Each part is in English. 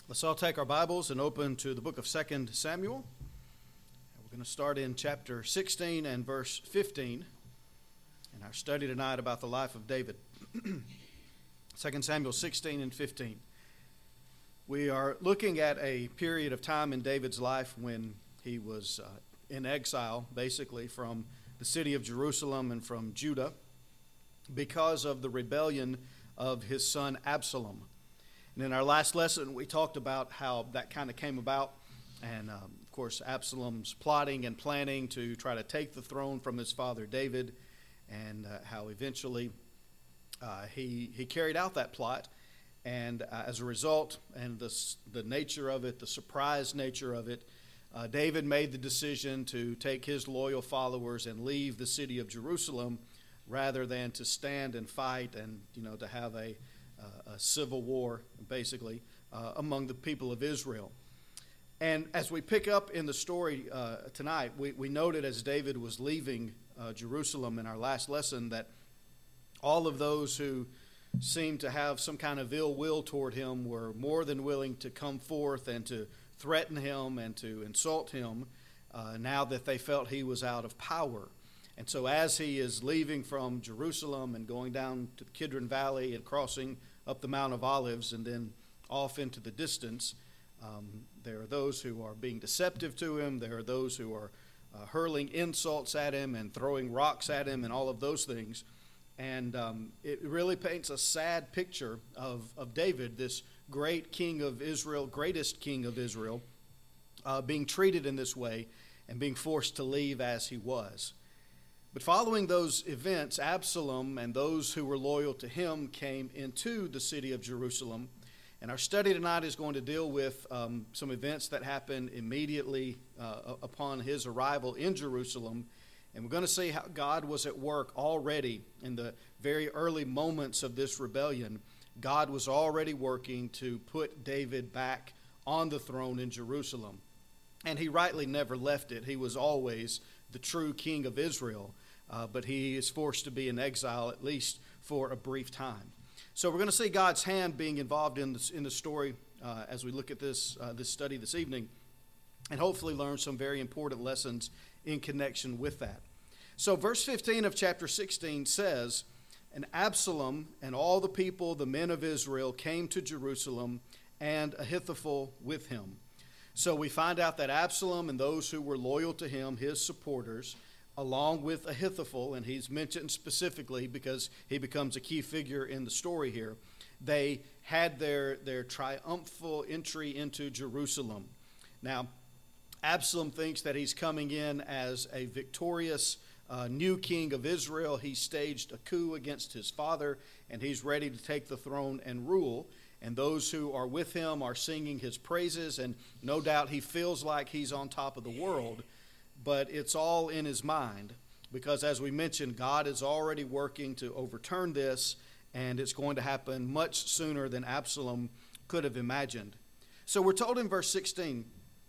Let's all take our Bibles and open to the book of 2 Samuel. We're going to start in chapter 16 and verse 15 in our study tonight about the life of David. 2 Samuel 16 and 15. We are looking at a period of time in David's life when he was in exile, basically, from the city of Jerusalem and from Judah because of the rebellion of his son Absalom. And in our last lesson, we talked about how that kind of came about. And, of course, Absalom's plotting and planning to try to take the throne from his father David, and how eventually he carried out that plot. And as a result, and the nature of it, the surprise nature of it, David made the decision to take his loyal followers and leave the city of Jerusalem rather than to stand and fight and, to have a civil war, basically, among the people of Israel. And as we pick up in the story tonight, we noted as David was leaving Jerusalem in our last lesson that all of those who seemed to have some kind of ill will toward him were more than willing to come forth and to threaten him and to insult him now that they felt he was out of power. And so as he is leaving from Jerusalem and going down to the Kidron Valley and crossing up the Mount of Olives and then off into the distance, there are those who are being deceptive to him. There are those who are hurling insults at him and throwing rocks at him and all of those things. And it really paints a sad picture of David, this great king of Israel, greatest king of Israel, being treated in this way and being forced to leave as he was. But following those events, Absalom and those who were loyal to him came into the city of Jerusalem. And our study tonight is going to deal with some events that happened immediately upon his arrival in Jerusalem. And we're going to see how God was at work already in the very early moments of this rebellion. God was already working to put David back on the throne in Jerusalem. And he rightly never left it. He was always the true king of Israel, but he is forced to be in exile, at least for a brief time. So we're going to see God's hand being involved in the story as we look at this study this evening, and hopefully learn some very important lessons in connection with that. So verse 15 of chapter 16 says, "And Absalom and all the people, the men of Israel, came to Jerusalem, and Ahithophel with him." So we find out that Absalom and those who were loyal to him, his supporters, along with Ahithophel, and he's mentioned specifically because he becomes a key figure in the story here, they had their triumphal entry into Jerusalem. Now, Absalom thinks that he's coming in as a victorious new king of Israel. He staged a coup against his father, and he's ready to take the throne and rule. And those who are with him are singing his praises, and no doubt he feels like he's on top of the world, but it's all in his mind because, as we mentioned, God is already working to overturn this, and it's going to happen much sooner than Absalom could have imagined. So we're told in verse 16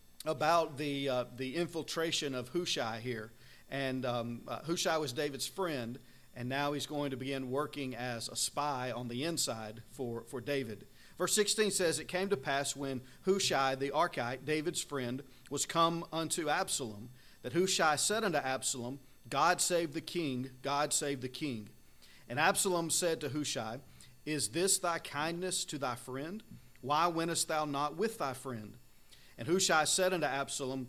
about the infiltration of Hushai here, and Hushai was David's friend, and now he's going to begin working as a spy on the inside for David. Verse 16 says, "It came to pass when Hushai the Archite, David's friend, was come unto Absalom, that Hushai said unto Absalom, God save the king, God save the king. And Absalom said to Hushai, Is this thy kindness to thy friend? Why wentest thou not with thy friend? And Hushai said unto Absalom,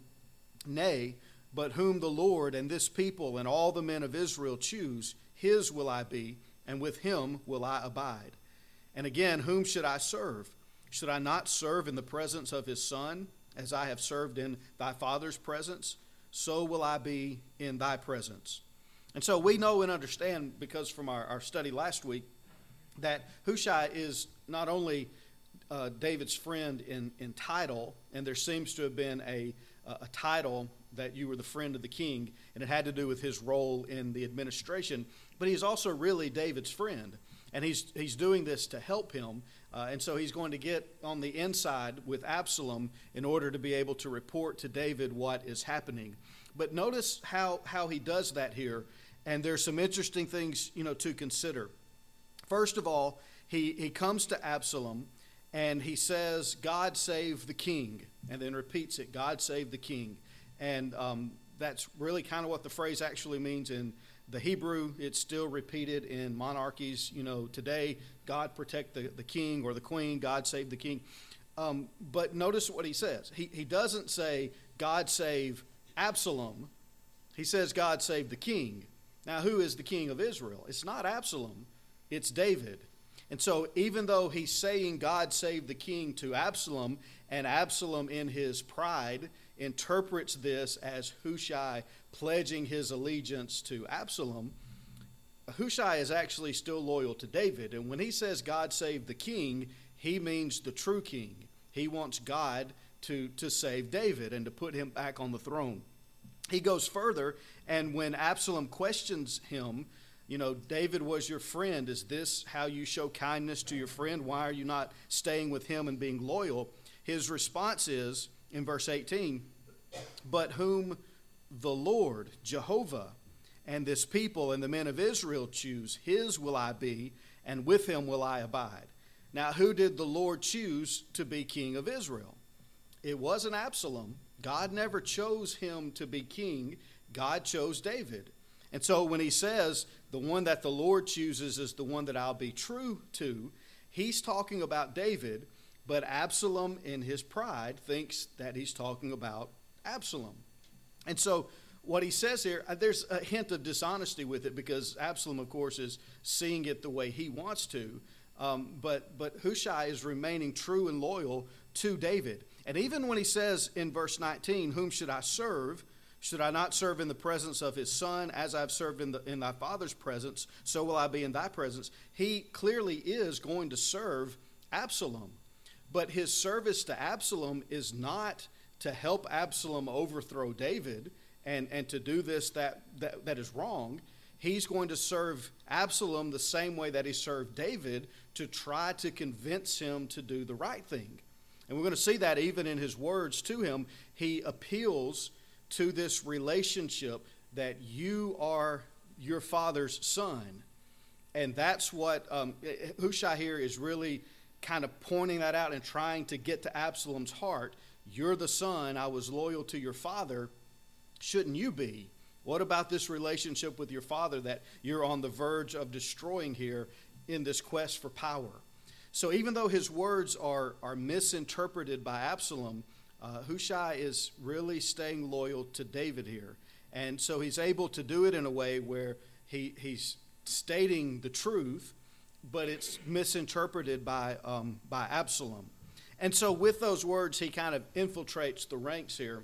Nay, but whom the Lord and this people and all the men of Israel choose, his will I be, and with him will I abide. And again, whom should I serve? Should I not serve in the presence of his son, as I have served in thy father's presence? So will I be in thy presence." And so we know and understand, because from our study last week, that Hushai is not only David's friend in title, and there seems to have been a title that you were the friend of the king, and it had to do with his role in the administration, but he's also really David's friend. And he's doing this to help him. And so he's going to get on the inside with Absalom in order to be able to report to David what is happening. But notice how he does that here. And there's some interesting things, to consider. First of all, he comes to Absalom and he says, God save the king, and then repeats it, God save the king. And that's really kind of what the phrase actually means in the Hebrew. It's still repeated in monarchies, today, God protect the king or the queen, God save the king. But notice what he says. He doesn't say, God save Absalom. He says, God save the king. Now, who is the king of Israel? It's not Absalom, it's David. And so even though he's saying God save the king to Absalom, and Absalom in his pride interprets this as Hushai pledging his allegiance to Absalom, Hushai is actually still loyal to David. And when he says God save the king, he means the true king. He wants God to save David and to put him back on the throne. He goes further, and when Absalom questions him, David was your friend. Is this how you show kindness to your friend? Why are you not staying with him and being loyal? His response is, in verse 18, but whom the Lord, Jehovah, and this people and the men of Israel choose, his will I be, and with him will I abide. Now, who did the Lord choose to be king of Israel? It wasn't Absalom. God never chose him to be king. God chose David. And so when he says, the one that the Lord chooses is the one that I'll be true to, he's talking about David, but Absalom in his pride thinks that he's talking about Absalom. And so what he says here, there's a hint of dishonesty with it, because Absalom, of course, is seeing it the way he wants to. But Hushai is remaining true and loyal to David. And even when he says in verse 19, whom should I serve? Should I not serve in the presence of his son, as I've served in thy father's presence, so will I be in thy presence? He clearly is going to serve Absalom. But his service to Absalom is not to help Absalom overthrow David and to do this that is wrong. He's going to serve Absalom the same way that he served David, to try to convince him to do the right thing. And we're going to see that even in his words to him. He appeals to this relationship that you are your father's son. And that's what Hushai here is really kind of pointing that out and trying to get to Absalom's heart. You're the son. I was loyal to your father. Shouldn't you be? What about this relationship with your father that you're on the verge of destroying here in this quest for power? So even though his words are misinterpreted by Absalom, Hushai is really staying loyal to David here. And so he's able to do it in a way where he's stating the truth, but it's misinterpreted by Absalom. And so with those words, he kind of infiltrates the ranks here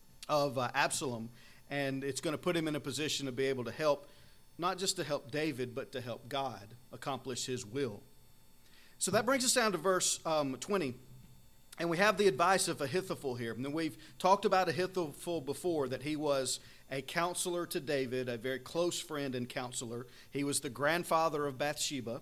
of Absalom, and it's going to put him in a position to be able to help, not just to help David, but to help God accomplish his will. So that brings us down to verse 20. And we have the advice of Ahithophel here. And we've talked about Ahithophel before, that he was a counselor to David, a very close friend and counselor. He was the grandfather of Bathsheba.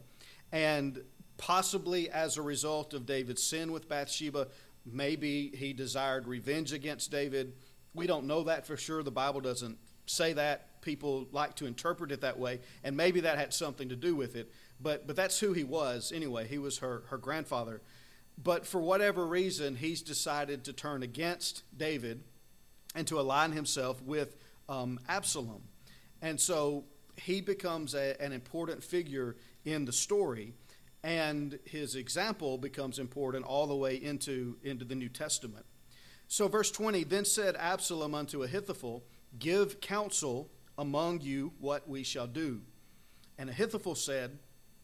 And possibly as a result of David's sin with Bathsheba, maybe he desired revenge against David. We don't know that for sure. The Bible doesn't say that. People like to interpret it that way. And maybe that had something to do with it. But that's who he was anyway. He was her grandfather. But for whatever reason, he's decided to turn against David and to align himself with Absalom. And so he becomes an important figure in the story, and his example becomes important all the way into the New Testament. So verse 20, then said Absalom unto Ahithophel, give counsel among you what we shall do. And Ahithophel said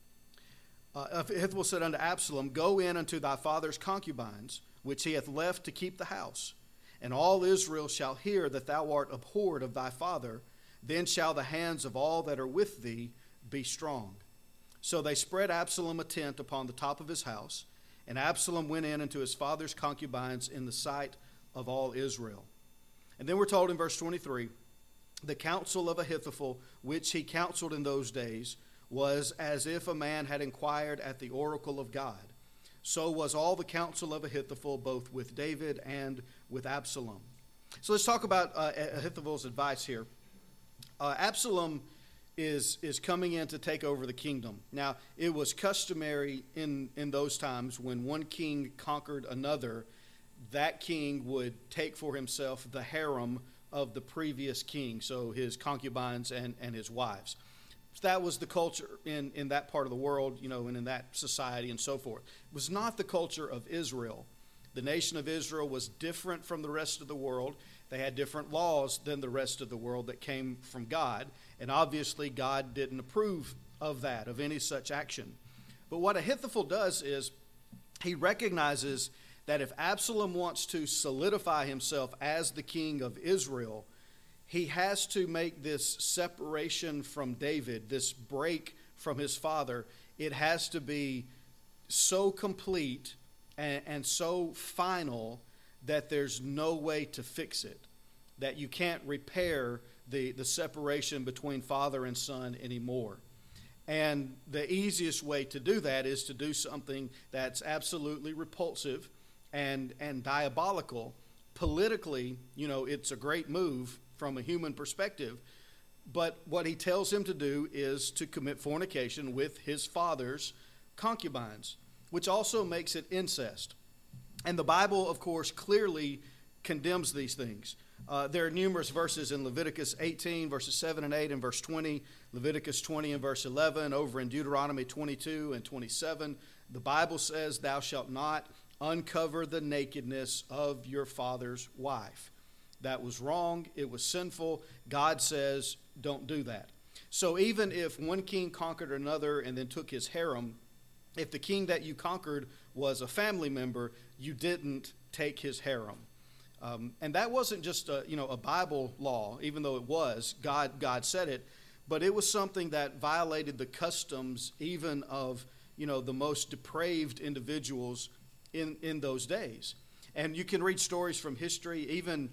unto Absalom, go in unto thy father's concubines, which he hath left to keep the house. And all Israel shall hear that thou art abhorred of thy father. Then shall the hands of all that are with thee be strong. So they spread Absalom a tent upon the top of his house. And Absalom went in unto his father's concubines in the sight of all Israel. And then we're told in verse 23, the counsel of Ahithophel, which he counseled in those days, was as if a man had inquired at the oracle of God. So was all the counsel of Ahithophel, both with David and with Absalom. So let's talk about Ahithophel's advice here. Absalom is coming in to take over the kingdom. Now, it was customary in those times when one king conquered another, that king would take for himself the harem of the previous king, so his concubines and his wives. That was the culture in that part of the world, and in that society and so forth. It was not the culture of Israel. The nation of Israel was different from the rest of the world. They had different laws than the rest of the world that came from God. And obviously, God didn't approve of that, of any such action. But what Ahithophel does is he recognizes that if Absalom wants to solidify himself as the king of Israel, he has to make this separation from David, this break from his father. It has to be so complete and so final that there's no way to fix it, that you can't repair the separation between father and son anymore. And the easiest way to do that is to do something that's absolutely repulsive and diabolical. Politically, it's a great move from a human perspective, but what he tells him to do is to commit fornication with his father's concubines, which also makes it incest. And the Bible, of course, clearly condemns these things. There are numerous verses in Leviticus 18, verses 7 and 8, and verse 20, Leviticus 20 and verse 11, over in Deuteronomy 22 and 27. The Bible says, "Thou shalt not uncover the nakedness of your father's wife." That was wrong. It was sinful. God says, don't do that. So even if one king conquered another and then took his harem, if the king that you conquered was a family member, you didn't take his harem. And that wasn't just a Bible law, even though it was. God said it. But it was something that violated the customs even of the most depraved individuals in those days. And you can read stories from history, even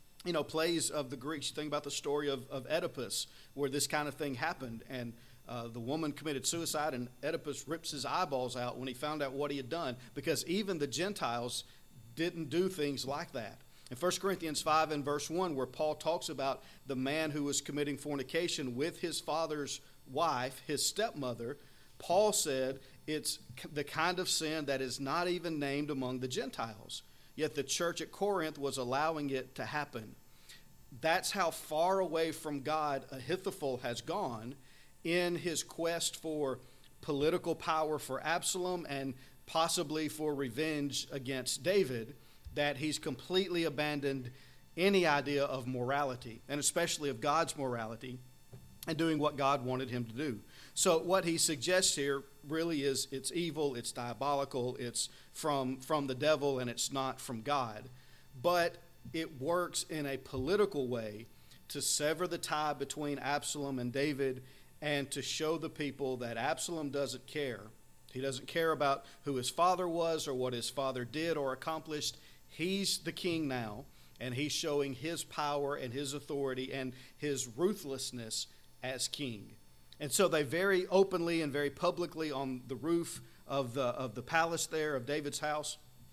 plays of the Greeks. You think about the story of Oedipus, where this kind of thing happened. And the woman committed suicide, and Oedipus rips his eyeballs out when he found out what he had done, because even the Gentiles didn't do things like that. In 1 Corinthians 5 and verse 1, where Paul talks about the man who was committing fornication with his father's wife, his stepmother, Paul said it's the kind of sin that is not even named among the Gentiles. Yet the church at Corinth was allowing it to happen. That's how far away from God Ahithophel has gone in his quest for political power for Absalom and possibly for revenge against David, that he's completely abandoned any idea of morality, and especially of God's morality, and doing what God wanted him to do. So what he suggests here really is it's evil, it's diabolical, it's from the devil, and it's not from God. But it works in a political way to sever the tie between Absalom and David, and to show the people that Absalom doesn't care. He doesn't care about who his father was or what his father did or accomplished. He's the king now, and he's showing his power and his authority and his ruthlessness as king. And so they very openly and very publicly on the roof of the palace there of David's house,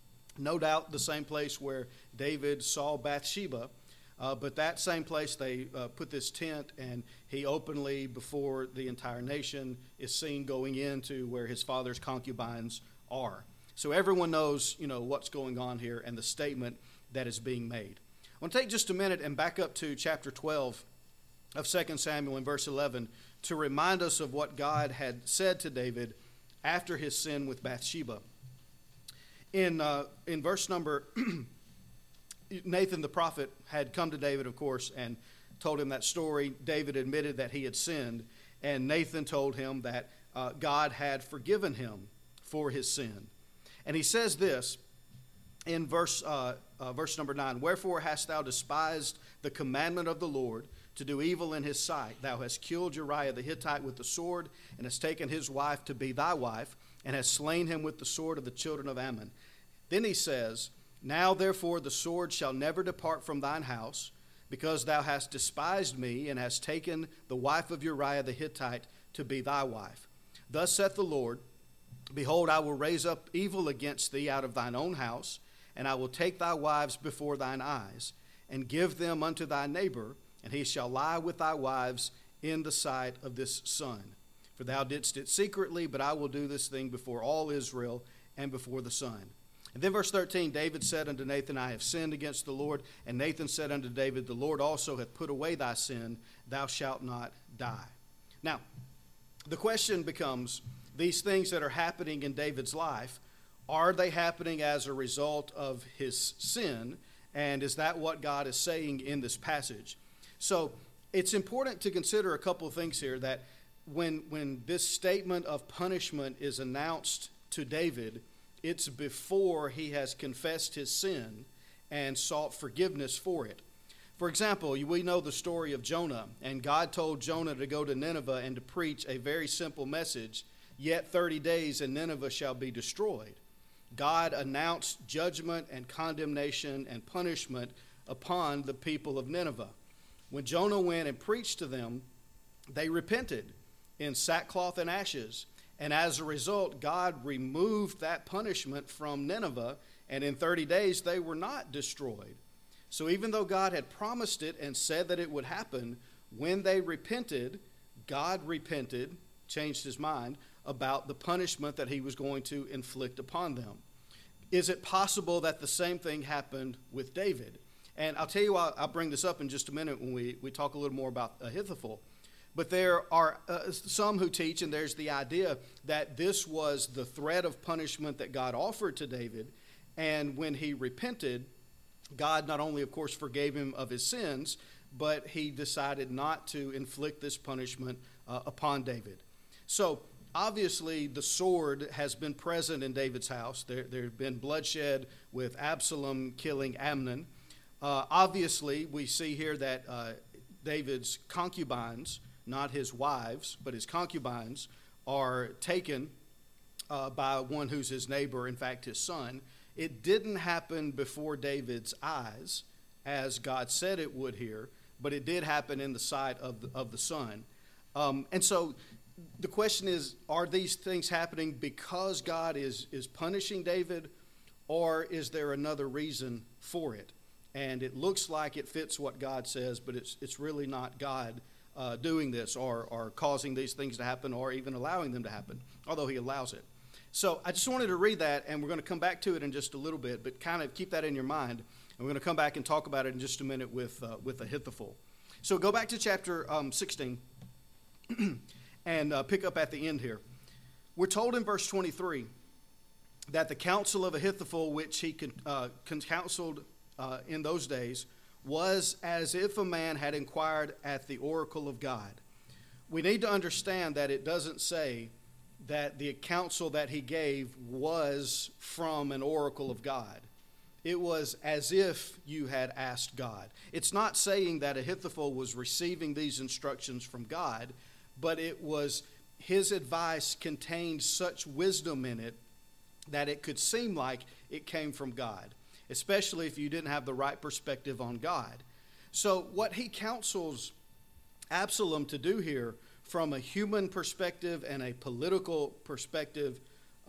no doubt the same place where David saw Bathsheba, but that same place they put this tent, and he openly before the entire nation is seen going into where his father's concubines are. So everyone knows, what's going on here and the statement that is being made. I want to take just a minute and back up to chapter 12 of 2 Samuel in verse 11 to remind us of what God had said to David after his sin with Bathsheba. In verse number, Nathan the prophet had come to David, of course, and told him that story. David admitted that he had sinned, and Nathan told him that God had forgiven him for his sin. And he says this in verse number 9, "Wherefore hast thou despised the commandment of the Lord to do evil in his sight? Thou hast killed Uriah the Hittite with the sword, and hast taken his wife to be thy wife, and hast slain him with the sword of the children of Ammon." Then he says, "Now therefore the sword shall never depart from thine house, because thou hast despised me, and hast taken the wife of Uriah the Hittite to be thy wife. Thus saith the Lord, Behold, I will raise up evil against thee out of thine own house, and I will take thy wives before thine eyes, and give them unto thy neighbor, and he shall lie with thy wives in the sight of this sun. For thou didst it secretly, but I will do this thing before all Israel and before the sun. And then verse 13, David said unto Nathan, I have sinned against the Lord. And Nathan said unto David, the Lord also hath put away thy sin. Thou shalt not die. Now, the question becomes, these things that are happening in David's life, are they happening as a result of his sin? And is that what God is saying in this passage? So it's important to consider a couple of things here, that when this statement of punishment is announced to David, it's before he has confessed his sin and sought forgiveness for it. For example, we know the story of Jonah, and God told Jonah to go to Nineveh and to preach a very simple message, yet 30 days and Nineveh shall be destroyed. God announced judgment and condemnation and punishment upon the people of Nineveh. When Jonah went and preached to them, they repented in sackcloth and ashes. And as a result, God removed that punishment from Nineveh, and in 30 days they were not destroyed. So even though God had promised it and said that it would happen, when they repented, God repented, changed his mind about the punishment that he was going to inflict upon them. Is it possible that the same thing happened with David? And I'll tell you why. I'll bring this up in just a minute when we talk a little more about Ahithophel. But there are some who teach, and there's the idea that this was the threat of punishment that God offered to David. And when he repented, God not only, of course, forgave him of his sins, but he decided not to inflict this punishment upon David. So obviously, the sword has been present in David's house. There have been bloodshed with Absalom killing Amnon. Obviously, we see here that David's concubines, not his wives, but his concubines, are taken by one who's his neighbor, in fact, his son. It didn't happen before David's eyes, as God said it would here, but it did happen in the sight of the son. And so the question is, are these things happening because God is punishing David, or is there another reason for it? And it looks like it fits what God says, but it's really not God doing this or causing these things to happen or even allowing them to happen, although he allows it. So I just wanted to read that, and we're going to come back to it in just a little bit, but kind of keep that in your mind. And we're going to come back and talk about it in just a minute with Ahithophel. So go back to chapter 16 and pick up at the end here. We're told in verse 23 that the counsel of Ahithophel, which he counseled in those days, was as if a man had inquired at the oracle of God. We need to understand that it doesn't say that the counsel that he gave was from an oracle of God. It was as if you had asked God. It's not saying that Ahithophel was receiving these instructions from God, but it was his advice contained such wisdom in it that it could seem like it came from God, especially if you didn't have the right perspective on God. So what he counsels Absalom to do here, from a human perspective and a political perspective,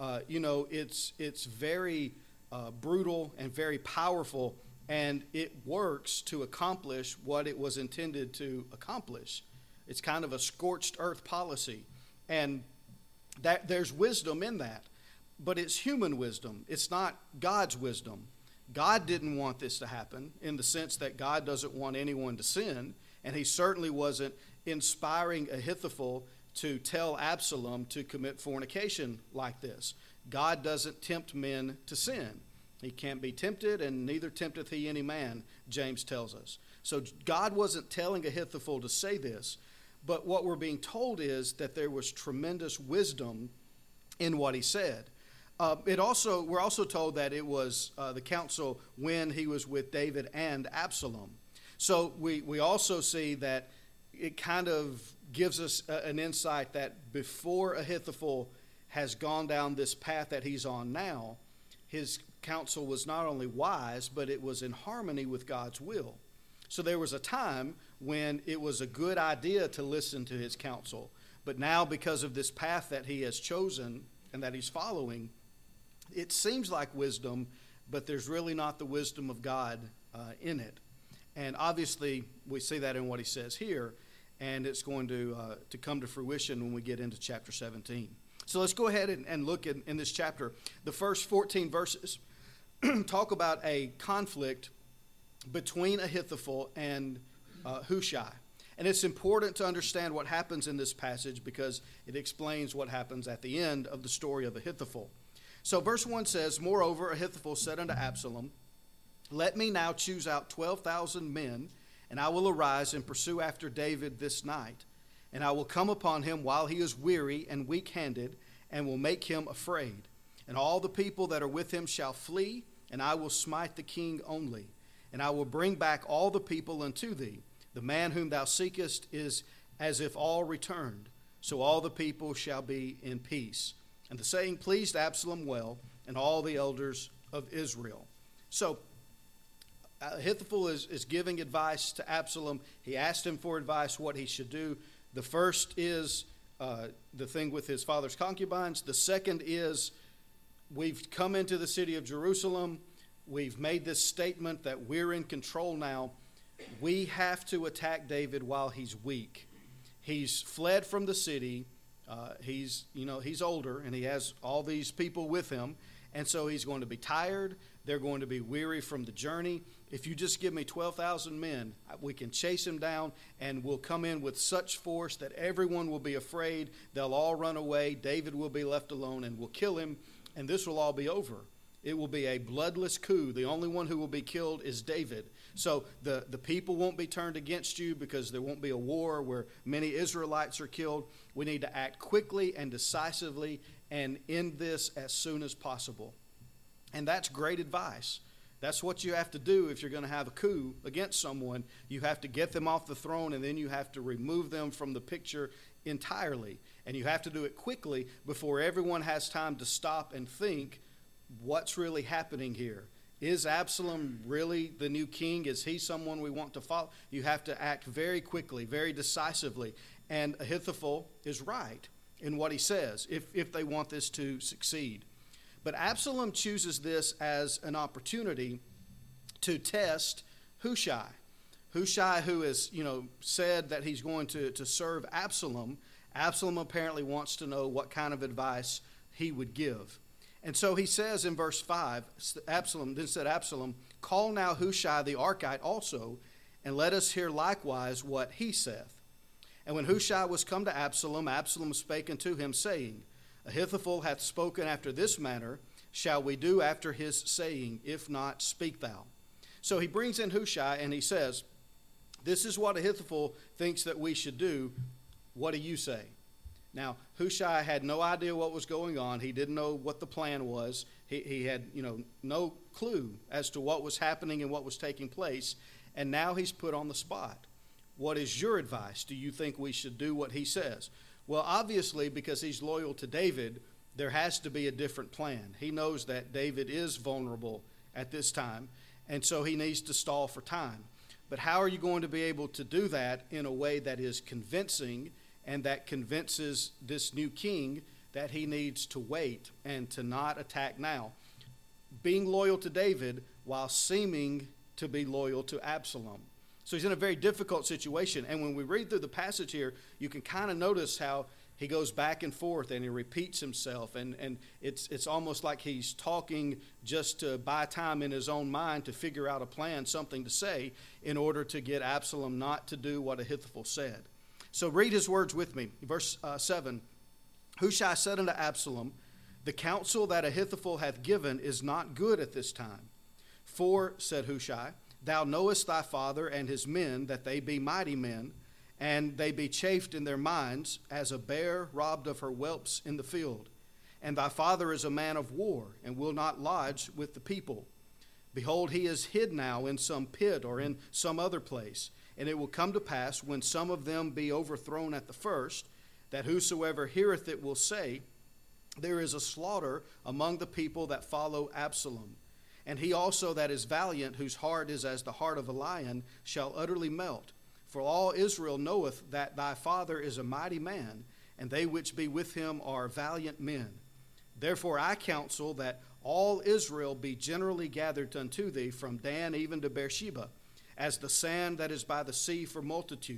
it's very brutal and very powerful, and it works to accomplish what it was intended to accomplish. It's kind of a scorched earth policy, and that there's wisdom in that, but it's human wisdom. It's not God's wisdom. God didn't want this to happen, in the sense that God doesn't want anyone to sin, and he certainly wasn't inspiring Ahithophel to tell Absalom to commit fornication like this. God doesn't tempt men to sin. He can't be tempted, and neither tempteth he any man, James tells us. So God wasn't telling Ahithophel to say this, but what we're being told is that there was tremendous wisdom in what he said. We're also told that it was the counsel when he was with David and Absalom. So we also see that it kind of gives us an insight that before Ahithophel has gone down this path that he's on now, his counsel was not only wise, but it was in harmony with God's will. So there was a time when it was a good idea to listen to his counsel. But now, because of this path that he has chosen and that he's following, it seems like wisdom, but there's really not the wisdom of God in it. And obviously, we see that in what he says here. and it's going to come to fruition when we get into chapter 17. So let's go ahead and look in this chapter. The first 14 verses talk about a conflict between Ahithophel and Hushai. And it's important to understand what happens in this passage because it explains what happens at the end of the story of Ahithophel. So verse 1 says, "Moreover, Ahithophel said unto Absalom, Let me now choose out 12,000 men, and I will arise and pursue after David this night. And I will come upon him while he is weary and weak-handed, and will make him afraid. And all the people that are with him shall flee, and I will smite the king only. And I will bring back all the people unto thee. The man whom thou seekest is as if all returned. So all the people shall be in peace." And the saying pleased Absalom well, and all the elders of Israel. So Ahithophel is giving advice to Absalom. He asked him for advice what he should do. The first is the thing with his father's concubines. The second is, we've come into the city of Jerusalem. We've made this statement that we're in control now. We have to attack David while he's weak. He's fled from the city. He's older, and he has all these people with him. And so he's going to be tired. They're going to be weary from the journey. If you just give me 12,000 men, we can chase him down, and we'll come in with such force that everyone will be afraid. They'll all run away. David will be left alone, and we'll kill him, and this will all be over. It will be a bloodless coup. The only one who will be killed is David. So the people won't be turned against you because there won't be a war where many Israelites are killed. We need to act quickly and decisively and end this as soon as possible. And that's great advice. That's what you have to do if you're going to have a coup against someone. You have to get them off the throne, and then you have to remove them from the picture entirely. And you have to do it quickly before everyone has time to stop and think, what's really happening here? Is Absalom really the new king? Is he someone we want to follow? You have to act very quickly, very decisively. And Ahithophel is right in what he says if they want this to succeed. But Absalom chooses this as an opportunity to test Hushai. Hushai, who has said that he's going to serve Absalom. Absalom apparently wants to know what kind of advice he would give. And so he says in verse 5, Then said Absalom, Call now Hushai the Archite also, and let us hear likewise what he saith. And when Hushai was come to Absalom, Absalom spake unto him, saying, Ahithophel hath spoken after this manner. Shall we do after his saying? If not, speak thou. So he brings in Hushai, and he says, This is what Ahithophel thinks that we should do. What do you say? Now, Hushai had no idea what was going on. He didn't know what the plan was. He had, no clue as to what was happening and what was taking place. And now he's put on the spot. What is your advice? Do you think we should do what he says? Well, obviously, because he's loyal to David, there has to be a different plan. He knows that David is vulnerable at this time, and so he needs to stall for time. But how are you going to be able to do that in a way that is convincing and that convinces this new king that he needs to wait and to not attack now? Being loyal to David while seeming to be loyal to Absalom. So he's in a very difficult situation. And when we read through the passage here, you can kind of notice how he goes back and forth and he repeats himself. And it's almost like he's talking just to buy time in his own mind to figure out a plan, something to say, in order to get Absalom not to do what Ahithophel said. So read his words with me. Verse 7, Hushai said unto Absalom, The counsel that Ahithophel hath given is not good at this time. For, said Hushai, Thou knowest thy father and his men, that they be mighty men, and they be chafed in their minds, as a bear robbed of her whelps in the field. And thy father is a man of war, and will not lodge with the people. Behold, he is hid now in some pit or in some other place. And it will come to pass, when some of them be overthrown at the first, that whosoever heareth it will say, There is a slaughter among the people that follow Absalom. And he also that is valiant, whose heart is as the heart of a lion, shall utterly melt. For all Israel knoweth that thy father is a mighty man, and they which be with him are valiant men. Therefore I counsel that all Israel be generally gathered unto thee, from Dan even to Beersheba, as the sand that is by the sea for multitude,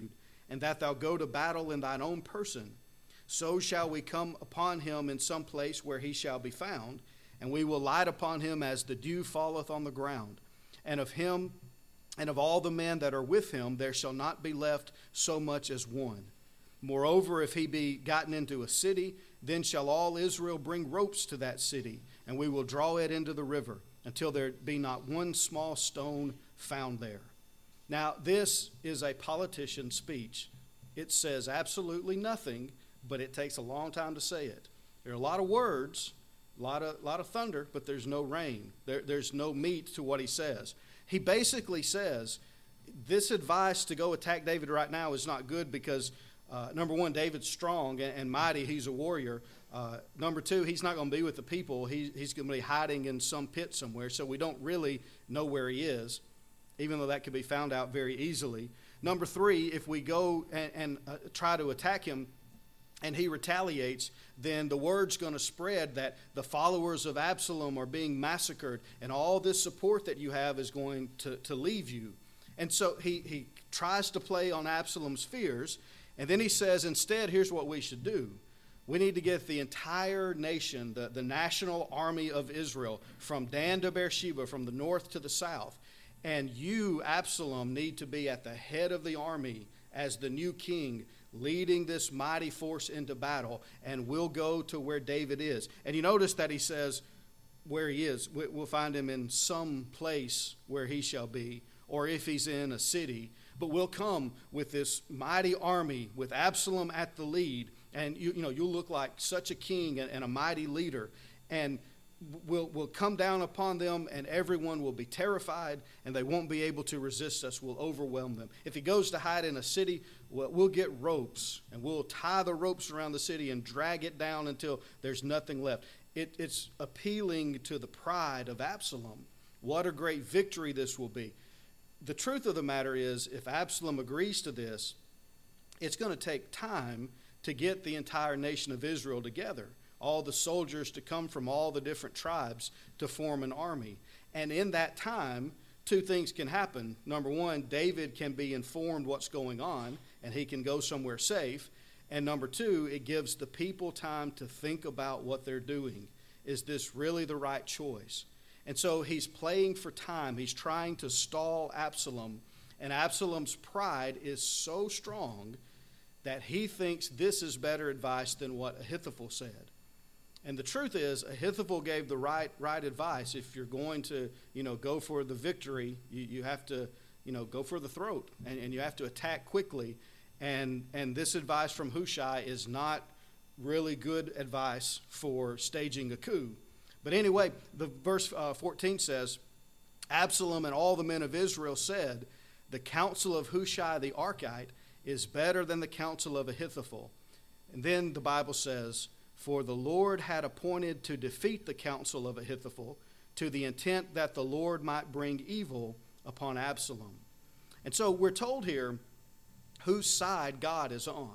and that thou go to battle in thine own person. So shall we come upon him in some place where he shall be found, and we will light upon him as the dew falleth on the ground. And of him and of all the men that are with him there shall not be left so much as one. Moreover, if he be gotten into a city, then shall all Israel bring ropes to that city, and we will draw it into the river, until there be not one small stone found there. Now, this is a politician's speech. It says absolutely nothing, but it takes a long time to say it. There are a lot of words, a lot of thunder, but there's no rain. There's no meat to what he says. He basically says this advice to go attack David right now is not good because, number one, David's strong and mighty. He's a warrior. Number two, he's not going to be with the people. He's going to be hiding in some pit somewhere, so we don't really know where he is, even though that could be found out very easily. Number three, if we go and try to attack him and he retaliates, then the word's going to spread that the followers of Absalom are being massacred, and all this support that you have is going to leave you. And so he tries to play on Absalom's fears, and then he says, instead, here's what we should do. We need to get the entire nation, the national army of Israel, from Dan to Beersheba, from the north to the south. And you, Absalom, need to be at the head of the army as the new king, leading this mighty force into battle, and we'll go to where David is. And you notice that he says where he is. We'll find him in some place where he shall be, or if he's in a city. But we'll come with this mighty army with Absalom at the lead, and you'll look like such a king and a mighty leader, and we'll come down upon them, and everyone will be terrified, and they won't be able to resist us. We'll overwhelm them. If he goes to hide in a city, we'll get ropes, and we'll tie the ropes around the city and drag it down until there's nothing left. It's appealing to the pride of Absalom. What a great victory this will be. The truth of the matter is, if Absalom agrees to this, it's going to take time to get the entire nation of Israel together, all the soldiers to come from all the different tribes to form an army. And in that time, two things can happen. Number one, David can be informed what's going on, and he can go somewhere safe. And number two, it gives the people time to think about what they're doing. Is this really the right choice? And so he's playing for time. He's trying to stall Absalom. And Absalom's pride is so strong that he thinks this is better advice than what Ahithophel said. And the truth is, Ahithophel gave the right advice. If you're going to, go for the victory, you have to, go for the throat, and you have to attack quickly. And this advice from Hushai is not really good advice for staging a coup. But anyway, the verse 14 says, Absalom and all the men of Israel said, the counsel of Hushai the Archite is better than the counsel of Ahithophel. And then the Bible says, for the Lord had appointed to defeat the counsel of Ahithophel, to the intent that the Lord might bring evil upon Absalom. And so we're told here whose side God is on.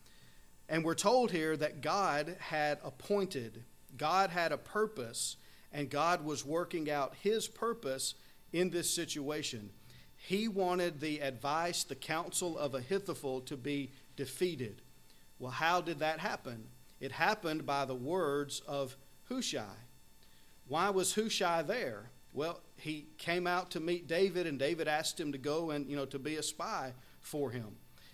And we're told here that God had appointed, God had a purpose, and God was working out his purpose in this situation. He wanted the advice, the counsel of Ahithophel to be defeated. Well, how did that happen? It happened by the words of Hushai. Why was Hushai there? Well, he came out to meet David, and David asked him to go and, to be a spy for him.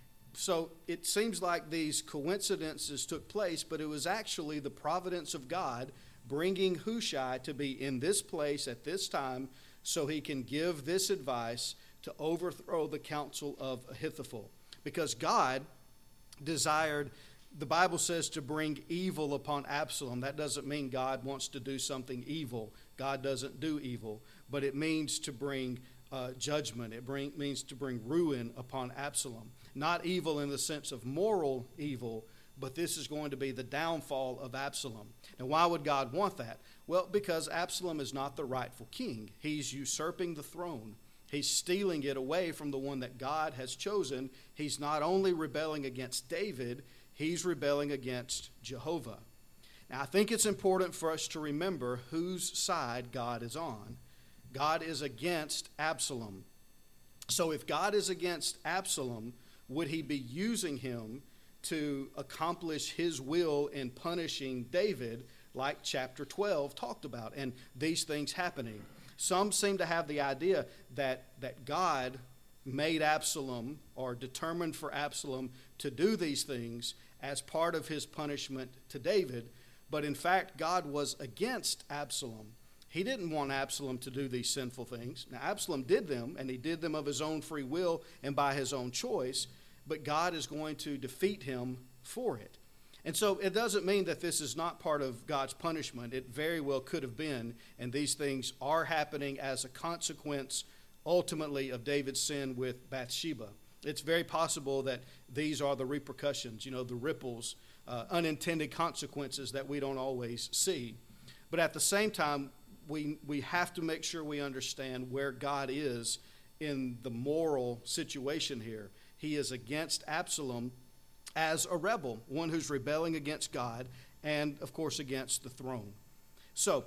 So it seems like these coincidences took place, but it was actually the providence of God bringing Hushai to be in this place at this time so he can give this advice to overthrow the counsel of Ahithophel. Because God desired, the Bible says, to bring evil upon Absalom. That doesn't mean God wants to do something evil. God doesn't do evil. But it means to bring judgment. It means to bring ruin upon Absalom. Not evil in the sense of moral evil, but this is going to be the downfall of Absalom. And why would God want that? Well, because Absalom is not the rightful king. He's usurping the throne. He's stealing it away from the one that God has chosen. He's not only rebelling against David, he's rebelling against Jehovah. Now, I think it's important for us to remember whose side God is on. God is against Absalom. So if God is against Absalom, would he be using him to accomplish his will in punishing David, like chapter 12 talked about, and these things happening? Some seem to have the idea that God made Absalom, or determined for Absalom to do these things as part of his punishment to David. But in fact, God was against Absalom. He didn't want Absalom to do these sinful things. Now, Absalom did them, and he did them of his own free will and by his own choice, but God is going to defeat him for it. And so it doesn't mean that this is not part of God's punishment. It very well could have been, and these things are happening as a consequence, ultimately, of David's sin with Bathsheba. It's very possible that these are the repercussions, the ripples, unintended consequences that we don't always see. But at the same time, we have to make sure we understand where God is in the moral situation here. He is against Absalom as a rebel, one who's rebelling against God and, of course, against the throne. So,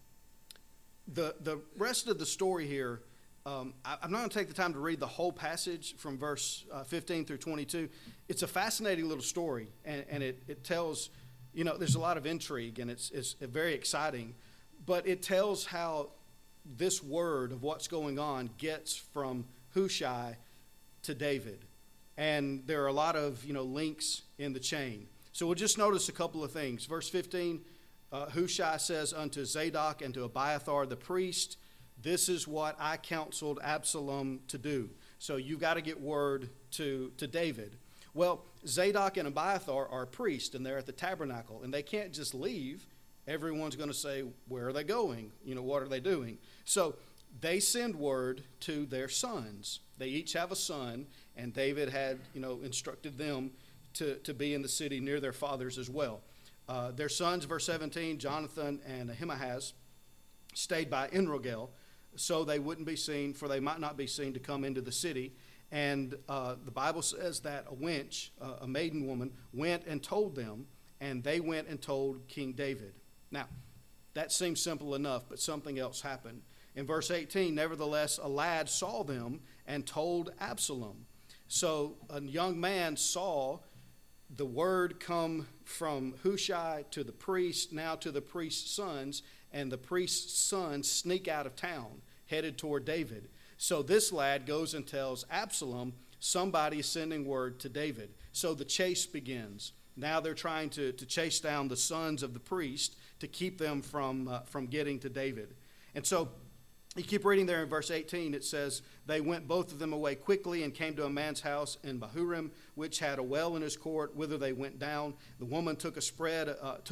the rest of the story here, I'm not going to take the time to read the whole passage from verse 15 through 22. It's a fascinating little story, and it tells, there's a lot of intrigue, and it's very exciting. But it tells how this word of what's going on gets from Hushai to David. And there are a lot of, links in the chain. So we'll just notice a couple of things. Verse 15, Hushai says unto Zadok and to Abiathar the priest, "This is what I counseled Absalom to do." So you've got to get word to David. Well, Zadok and Abiathar are priests, and they're at the tabernacle, and they can't just leave. Everyone's going to say, where are they going? What are they doing? So they send word to their sons. They each have a son, and David had, instructed them to be in the city near their fathers as well. Their sons, verse 17, Jonathan and Ahimaaz, stayed by Enrogel, so they wouldn't be seen, for they might not be seen to come into the city. And the Bible says that a wench, a maiden woman, went and told them, and they went and told King David. Now, that seems simple enough, but something else happened. In verse 18, nevertheless, a lad saw them and told Absalom. So a young man saw the word come from Hushai to the priest, now to the priest's sons, and the priest's sons sneak out of town, headed toward David. So this lad goes and tells Absalom, somebody is sending word to David. So the chase begins. Now they're trying to chase down the sons of the priest to keep them from getting to David. And so you keep reading there in verse 18, it says, they went both of them away quickly and came to a man's house in Bahurim, which had a well in his court, whither they went down. The woman took and spread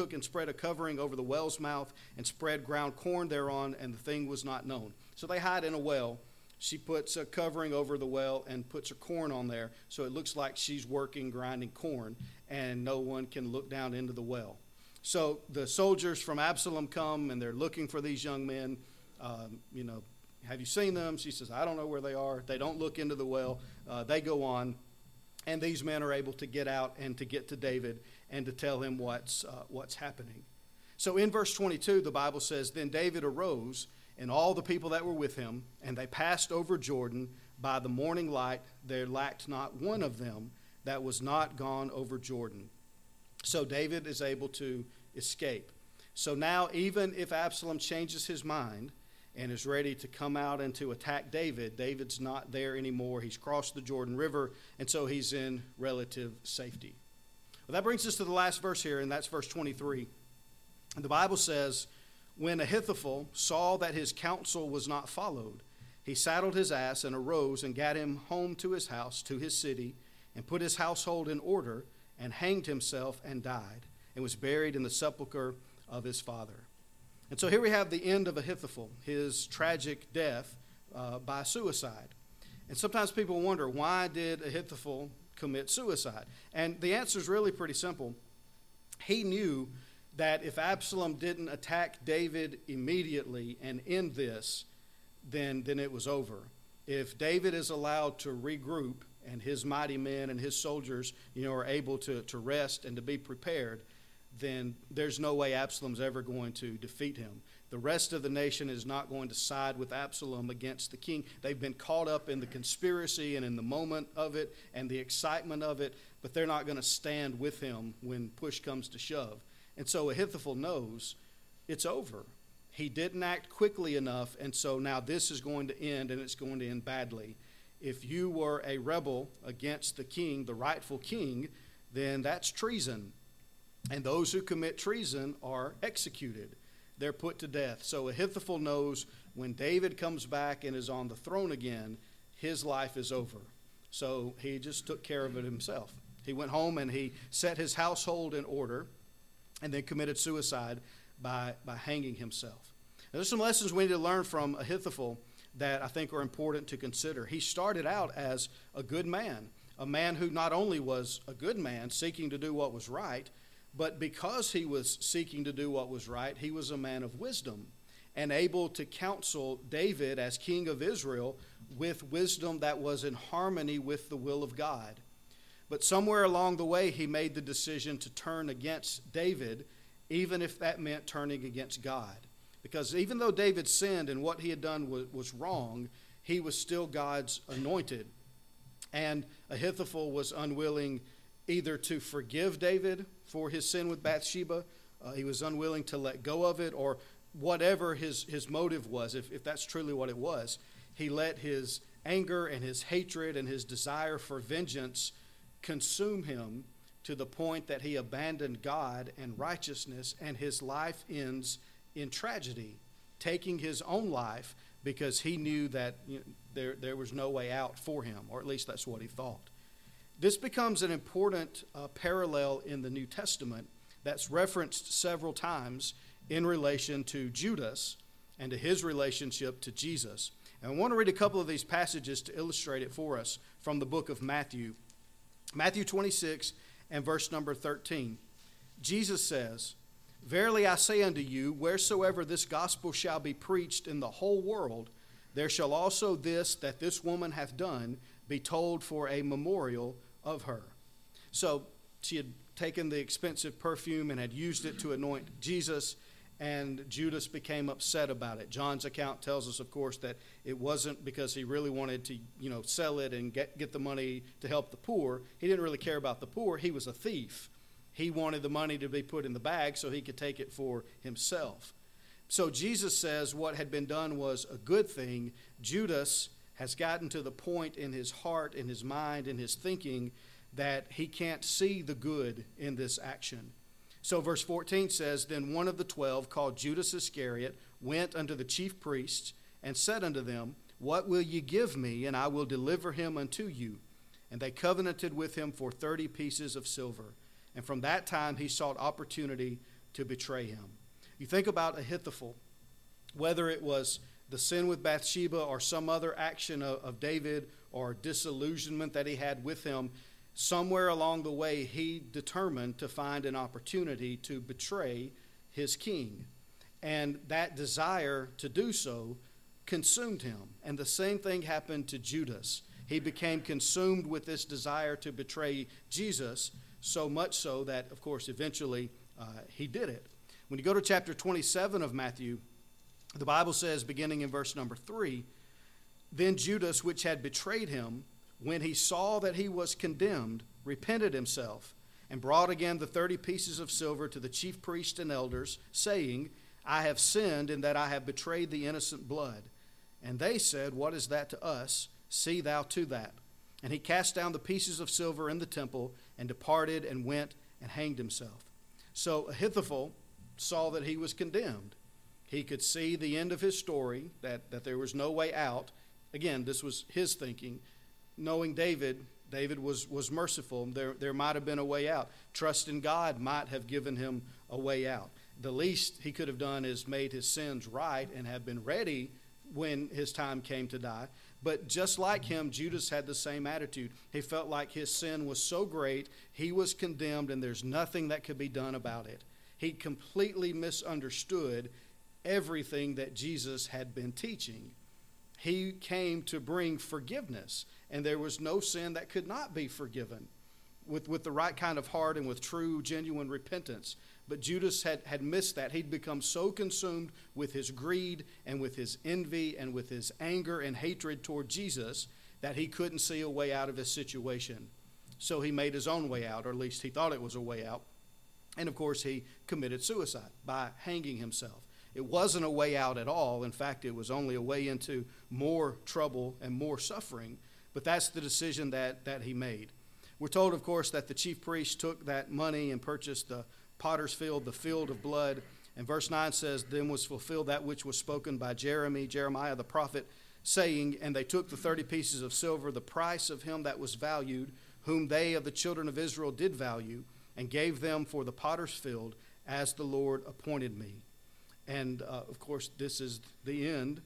a covering over the well's mouth and spread ground corn thereon, and the thing was not known. So they hide in a well. She puts a covering over the well and puts her corn on there, so it looks like she's working, grinding corn, and no one can look down into the well. So the soldiers from Absalom come, and they're looking for these young men. Have you seen them? She says, I don't know where they are. They don't look into the well. They go on, and these men are able to get out and to get to David and to tell him what's happening. So in verse 22, the Bible says, then David arose, and all the people that were with him, and they passed over Jordan. By the morning light, there lacked not one of them that was not gone over Jordan. So David is able to escape. So now, even if Absalom changes his mind and is ready to come out and to attack David, David's not there anymore. He's crossed the Jordan River, and so he's in relative safety. Well, that brings us to the last verse here, and that's verse 23. And the Bible says, when Ahithophel saw that his counsel was not followed, he saddled his ass and arose and gat him home to his house, to his city, and put his household in order, and hanged himself and died, and was buried in the sepulchre of his father. And so here we have the end of Ahithophel, his tragic death by suicide. And sometimes people wonder, why did Ahithophel commit suicide? And the answer is really pretty simple. He knew that if Absalom didn't attack David immediately and end this, then it was over. If David is allowed to regroup and his mighty men and his soldiers, are able to rest and to be prepared, then there's no way Absalom's ever going to defeat him. The rest of the nation is not going to side with Absalom against the king. They've been caught up in the conspiracy and in the moment of it and the excitement of it, but they're not going to stand with him when push comes to shove. And so Ahithophel knows it's over. He didn't act quickly enough, and so now this is going to end, and it's going to end badly. If you were a rebel against the king, the rightful king, then that's treason. And those who commit treason are executed. They're put to death. So Ahithophel knows when David comes back and is on the throne again, his life is over. So he just took care of it himself. He went home and he set his household in order and then committed suicide by hanging himself. Now, there's some lessons we need to learn from Ahithophel that I think are important to consider. He started out as a good man, a man who not only was a good man seeking to do what was right, but because he was seeking to do what was right, he was a man of wisdom and able to counsel David as king of Israel with wisdom that was in harmony with the will of God. But somewhere along the way, he made the decision to turn against David, even if that meant turning against God. Because even though David sinned and what he had done was wrong, he was still God's anointed. And Ahithophel was unwilling either to forgive David for his sin with Bathsheba, he was unwilling to let go of it, or whatever his motive was, if that's truly what it was. He let his anger and his hatred and his desire for vengeance consume him to the point that he abandoned God and righteousness, and his life ends in tragedy, taking his own life because he knew that there was no way out for him, or at least that's what he thought. This becomes an important parallel in the New Testament that's referenced several times in relation to Judas and to his relationship to Jesus. And I want to read a couple of these passages to illustrate it for us from the book of Matthew. Matthew 26 and verse number 13. Jesus says, "Verily I say unto you, wheresoever this gospel shall be preached in the whole world, there shall also this that this woman hath done be told for a memorial of her." So she had taken the expensive perfume and had used it to anoint Jesus, and Judas became upset about it. John's account tells us, of course, that it wasn't because he really wanted to, sell it and get the money to help the poor. He didn't really care about the poor. He was a thief. He wanted the money to be put in the bag so he could take it for himself. So Jesus says what had been done was a good thing. Judas has gotten to the point in his heart, in his mind, in his thinking, that he can't see the good in this action. So verse 14 says, "Then one of the 12, called Judas Iscariot, went unto the chief priests, and said unto them, What will ye give me, and I will deliver him unto you? And they covenanted with him for 30 pieces of silver. And from that time he sought opportunity to betray him." You think about Ahithophel, whether it was the sin with Bathsheba or some other action of David or disillusionment that he had with him, somewhere along the way he determined to find an opportunity to betray his king. And that desire to do so consumed him. And the same thing happened to Judas. He became consumed with this desire to betray Jesus, so much so that, of course, eventually he did it. When you go to chapter 27 of Matthew, the Bible says, beginning in verse number 3, "Then Judas, which had betrayed him, when he saw that he was condemned, repented himself, and brought again the 30 pieces of silver to the chief priests and elders, saying, I have sinned in that I have betrayed the innocent blood. And they said, What is that to us? See thou to that. And he cast down the pieces of silver in the temple, and departed, and went and hanged himself." So Ahithophel saw that he was condemned. He could see the end of his story, that there was no way out. Again, this was his thinking. Knowing David was merciful. There might have been a way out. Trust in God might have given him a way out. The least he could have done is made his sins right and have been ready when his time came to die. But just like him, Judas had the same attitude. He felt like his sin was so great, he was condemned, and there's nothing that could be done about it. He completely misunderstood everything that Jesus had been teaching. He came to bring forgiveness, and there was no sin that could not be forgiven with the right kind of heart and with true, genuine repentance. But Judas had missed that. He'd become so consumed with his greed and with his envy and with his anger and hatred toward Jesus that he couldn't see a way out of his situation. So he made his own way out, or at least he thought it was a way out. And of course, he committed suicide by hanging himself. It wasn't a way out at all. In fact, it was only a way into more trouble and more suffering. But that's the decision that he made. We're told, of course, that the chief priest took that money and purchased the potter's field, the field of blood. And verse 9 says, then was fulfilled that which was spoken by Jeremiah the prophet, saying, and they took the 30 pieces of silver, the price of him that was valued, whom they of the children of Israel did value, and gave them for the potter's field, as the Lord appointed me. And, of course, this is the end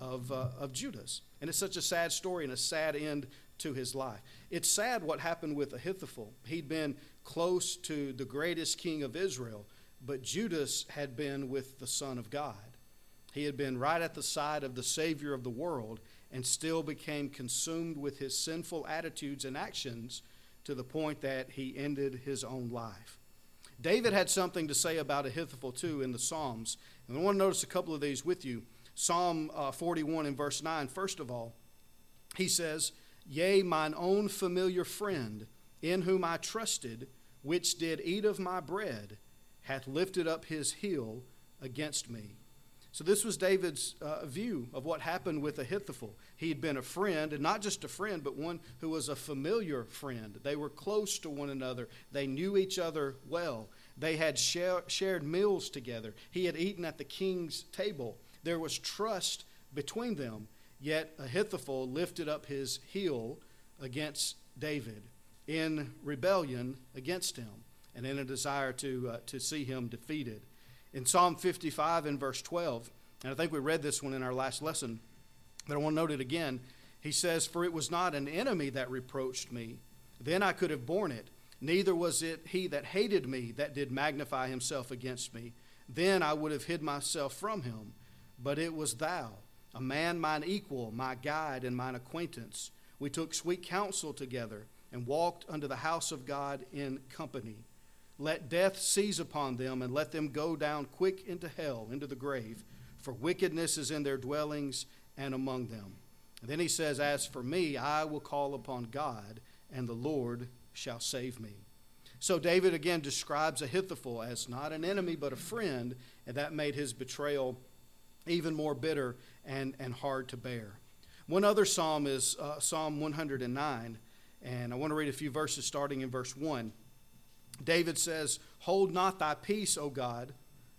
of Judas. And it's such a sad story and a sad end to his life. It's sad what happened with Ahithophel. He'd been close to the greatest king of Israel, but Judas had been with the Son of God. He had been right at the side of the Savior of the world and still became consumed with his sinful attitudes and actions to the point that he ended his own life. David had something to say about Ahithophel too in the Psalms. And I want to notice a couple of these with you. Psalm 41 and verse 9, first of all, he says, yea, mine own familiar friend, in whom I trusted, which did eat of my bread, hath lifted up his heel against me. So this was David's view of what happened with Ahithophel. He had been a friend, and not just a friend, but one who was a familiar friend. They were close to one another. They knew each other well. They had shared meals together. He had eaten at the king's table. There was trust between them. Yet Ahithophel lifted up his heel against David in rebellion against him and in a desire to see him defeated. In Psalm 55 and verse 12, and I think we read this one in our last lesson, but I want to note it again. He says, for it was not an enemy that reproached me, then I could have borne it. Neither was it he that hated me that did magnify himself against me. Then I would have hid myself from him. But it was thou, a man mine equal, my guide and mine acquaintance. We took sweet counsel together and walked unto the house of God in company. Let death seize upon them, and let them go down quick into hell, into the grave. For wickedness is in their dwellings and among them. And then he says, as for me, I will call upon God, and the Lord shall save me. So David again describes Ahithophel as not an enemy, but a friend, and that made his betrayal even more bitter and hard to bear. One other psalm is Psalm 109, and I want to read a few verses starting in verse 1. David says, hold not thy peace, O God,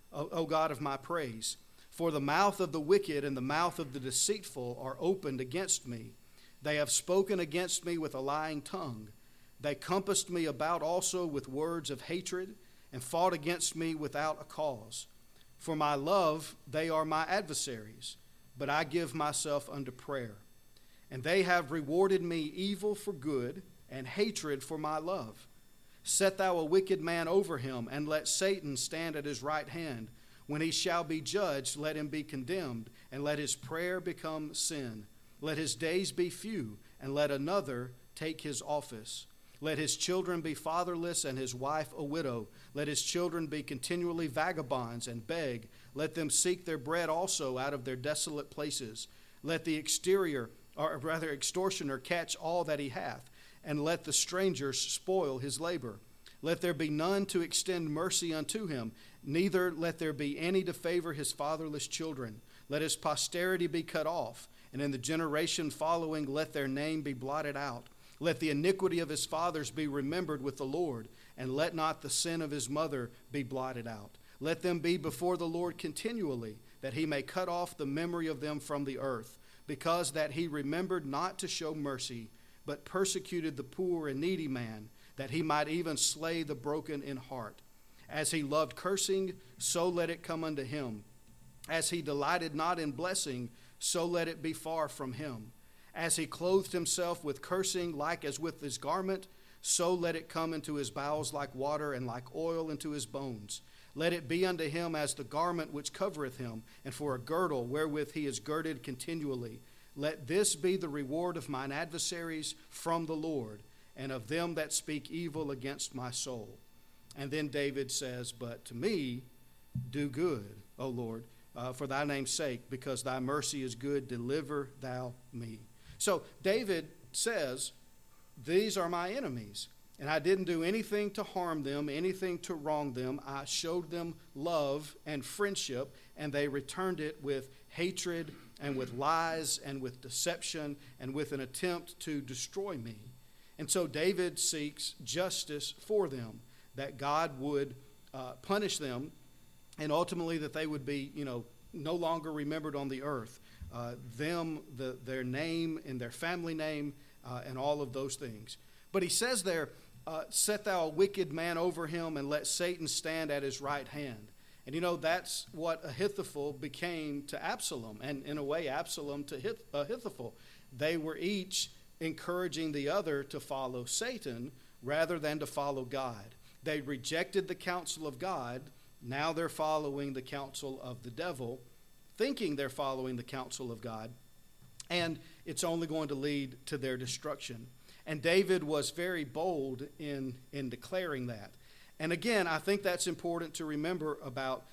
O God of my praise, for the mouth of the wicked and the mouth of the deceitful are opened against me. They have spoken against me with a lying tongue. They compassed me about also with words of hatred, and fought against me without a cause. For my love they are my adversaries, but I give myself unto prayer. And they have rewarded me evil for good, and hatred for my love. Set thou a wicked man over him, and let Satan stand at his right hand. When he shall be judged, let him be condemned, and let his prayer become sin. Let his days be few, and let another take his office. Let his children be fatherless, and his wife a widow. Let his children be continually vagabonds and beg. Let them seek their bread also out of their desolate places. Let the extortioner catch all that he hath, and let the stranger spoil his labor. Let there be none to extend mercy unto him, neither let there be any to favor his fatherless children. Let his posterity be cut off, and in the generation following let their name be blotted out. Let the iniquity of his fathers be remembered with the Lord, and let not the sin of his mother be blotted out. Let them be before the Lord continually, that he may cut off the memory of them from the earth, because that he remembered not to show mercy, but persecuted the poor and needy man, that he might even slay the broken in heart. As he loved cursing, so let it come unto him. As he delighted not in blessing, so let it be far from him. As he clothed himself with cursing, like as with his garment, so let it come into his bowels like water, and like oil into his bones. Let it be unto him as the garment which covereth him, and for a girdle wherewith he is girded continually. Let this be the reward of mine adversaries from the Lord, and of them that speak evil against my soul. And then David says, but to me, do good, O Lord, for thy name's sake, because thy mercy is good, deliver thou me. So David says, these are my enemies, and I didn't do anything to harm them, anything to wrong them. I showed them love and friendship, and they returned it with hatred and with lies and with deception and with an attempt to destroy me. And so David seeks justice for them, that God would punish them, and ultimately that they would be, no longer remembered on the earth. Their name and their family name and all of those things. But he says there, set thou a wicked man over him, and let Satan stand at his right hand. And that's what Ahithophel became to Absalom, and in a way Absalom to Ahithophel. They were each encouraging the other to follow Satan rather than to follow God. They rejected the counsel of God. Now they're following the counsel of the devil, thinking they're following the counsel of God, and it's only going to lead to their destruction. And David was very bold in declaring that. And again, I think that's important to remember about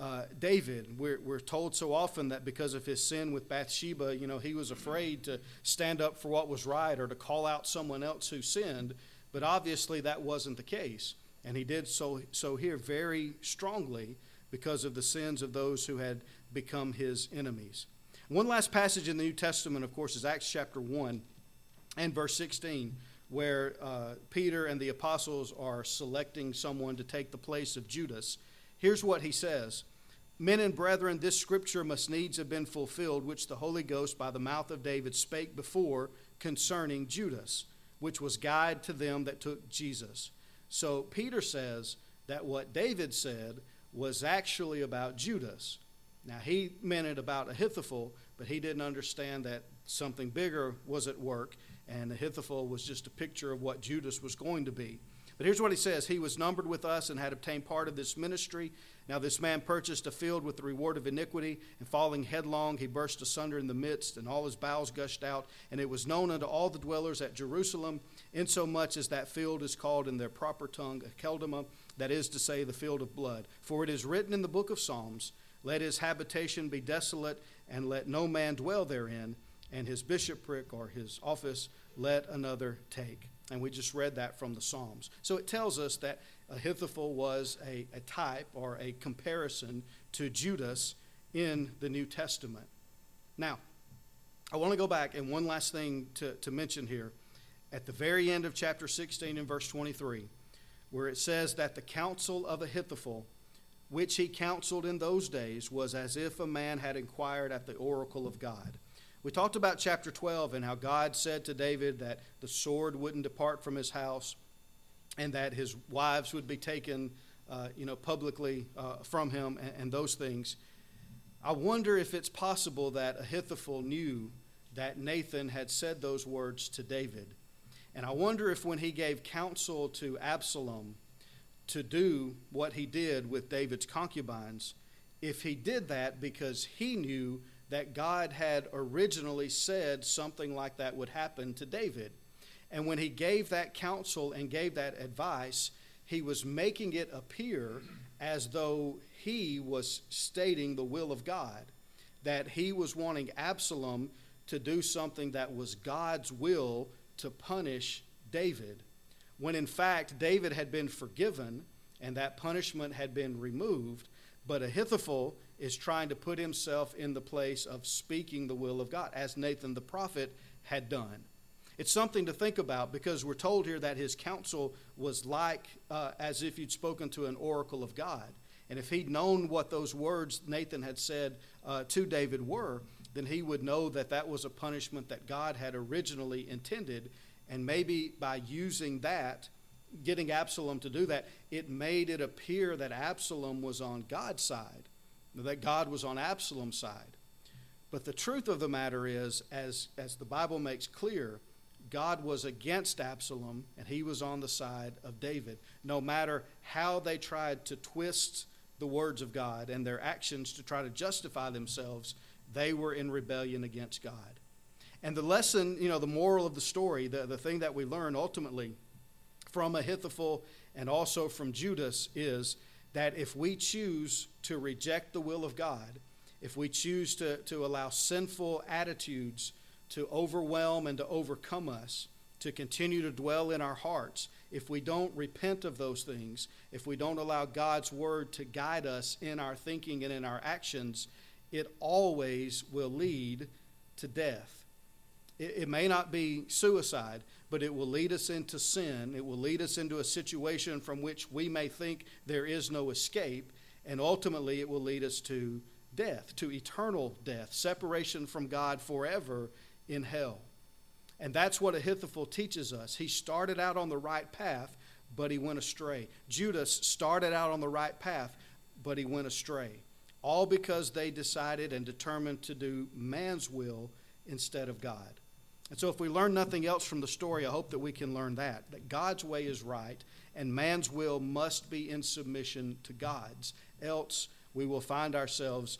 David. We're told so often that because of his sin with Bathsheba, he was afraid to stand up for what was right or to call out someone else who sinned. But obviously that wasn't the case. And he did so here very strongly because of the sins of those who had become his enemies. One last passage in the New Testament, of course, is Acts chapter 1 and verse 16, where Peter and the apostles are selecting someone to take the place of Judas. Here's what he says. Men and brethren, this scripture must needs have been fulfilled, which the Holy Ghost by the mouth of David spake before concerning Judas, which was guide to them that took Jesus. So Peter says that what David said was actually about Judas. Now he meant it about Ahithophel, but he didn't understand that something bigger was at work, and Ahithophel was just a picture of what Judas was going to be. But here's what he says. He was numbered with us and had obtained part of this ministry. Now this man purchased a field with the reward of iniquity, and falling headlong, he burst asunder in the midst, and all his bowels gushed out. And it was known unto all the dwellers at Jerusalem, insomuch as that field is called in their proper tongue Akeldama, that is to say, the field of blood. For it is written in the book of Psalms, let his habitation be desolate, and let no man dwell therein, and his bishopric or his office let another take. And we just read that from the Psalms. So it tells us that Ahithophel was a type or a comparison to Judas in the New Testament. Now, I want to go back, and one last thing to mention here. At the very end of chapter 16 and verse 23, where it says that the counsel of Ahithophel, which he counseled in those days, was as if a man had inquired at the oracle of God. We talked about chapter 12 and how God said to David that the sword wouldn't depart from his house and that his wives would be taken publicly from him and those things. I wonder if it's possible that Ahithophel knew that Nathan had said those words to David. And I wonder if when he gave counsel to Absalom to do what he did with David's concubines, if he did that because he knew that God had originally said something like that would happen to David. And when he gave that counsel and gave that advice, he was making it appear as though he was stating the will of God, that he was wanting Absalom to do something that was God's will to punish David, when in fact David had been forgiven and that punishment had been removed, but Ahithophel is trying to put himself in the place of speaking the will of God, as Nathan the prophet had done. It's something to think about, because we're told here that his counsel was like as if he'd spoken to an oracle of God. And if he'd known what those words Nathan had said to David were, then he would know that that was a punishment that God had originally intended. And maybe by using that, getting Absalom to do that, it made it appear that Absalom was on God's side, that God was on Absalom's side. But the truth of the matter is, as the Bible makes clear, God was against Absalom, and he was on the side of David. No matter how they tried to twist the words of God and their actions to try to justify themselves, they were in rebellion against God. And the lesson, the moral of the story, the thing that we learn ultimately from Ahithophel and also from Judas is that if we choose to reject the will of God, if we choose to allow sinful attitudes to overwhelm and to overcome us, to continue to dwell in our hearts, if we don't repent of those things, if we don't allow God's word to guide us in our thinking and in our actions, it always will lead to death. It may not be suicide, but it will lead us into sin. It will lead us into a situation from which we may think there is no escape, and ultimately it will lead us to death, to eternal death, separation from God forever in hell. And that's what Ahithophel teaches us. He started out on the right path, but he went astray. Judas started out on the right path, but he went astray. All because they decided and determined to do man's will instead of God. And so if we learn nothing else from the story, I hope that we can learn that God's way is right and man's will must be in submission to God's. Else we will find ourselves